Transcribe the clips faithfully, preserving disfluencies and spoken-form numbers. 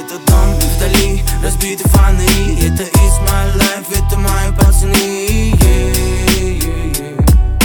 Где-то дом вдали, разбиты фонари. Это is my life, это мои пацаны, yeah, yeah, yeah.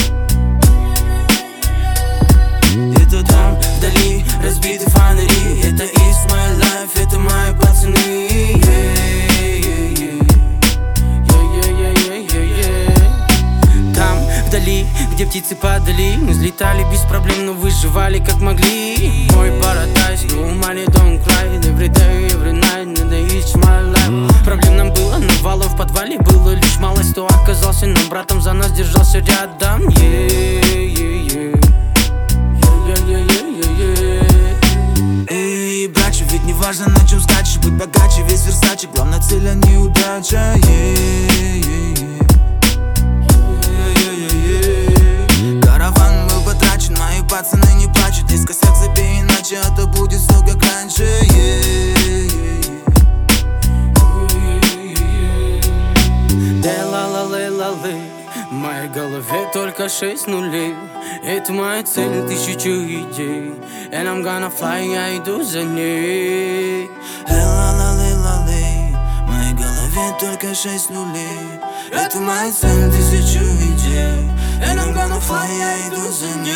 Где-то дом вдали, разбиты фонари. Это is my life, это мои пацаны, yeah, yeah, yeah. Yeah, yeah, yeah, yeah, yeah. Там вдали, где птицы падали, мы взлетали без проблем, но выживали как могли. Мой парадайз, no money, don't cry. Every day, every night, надо it's my life. Проблем нам было навалом, в подвале было лишь малость. Кто оказался нам братом, за нас держался рядом, yeah, yeah, yeah. Yeah, yeah, yeah, yeah, yeah. Эй, братча, ведь не важно, на чем скачешь. Быть богаче, весь Версаче, главная цель, а не удача, yeah, yeah, yeah. Пацаны не плачут, здесь косяк забей, иначе это будет все как раньше, yeah, yeah, yeah. Да ла ла лей ла лей, в моей голове только шесть нулей. Это моя цель, тысячу идей, and I'm gonna fly, я иду за ней. Ла ла лей ла лей, в моей голове только шесть нулей. Это моя цель, тысячу идей, and I'm gonna fly, я иду за ней.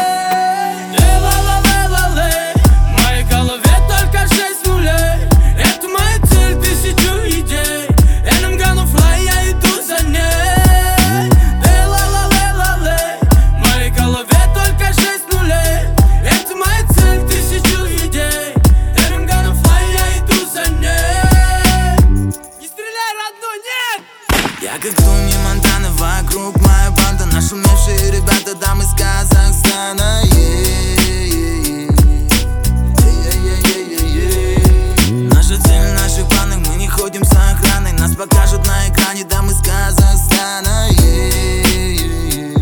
Я как Туни Монтана, вокруг моя банда, нашумевшие ребята, дамы из Казахстана, yeah, yeah, yeah, yeah. Наша цель в наших планах, мы не ходим с охраной. Нас покажут на экране, дамы из Казахстана, yeah, yeah,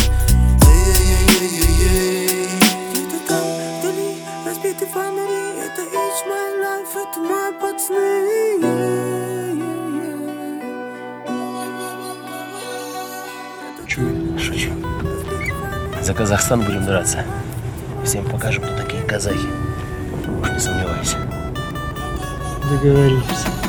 yeah. Где-то там вдали разбиты фонари. Это it's my life, это мои пацаны, yeah. Шучу. За Казахстан будем драться. Всем покажем, кто такие казахи. Уж не сомневайся. Договорились.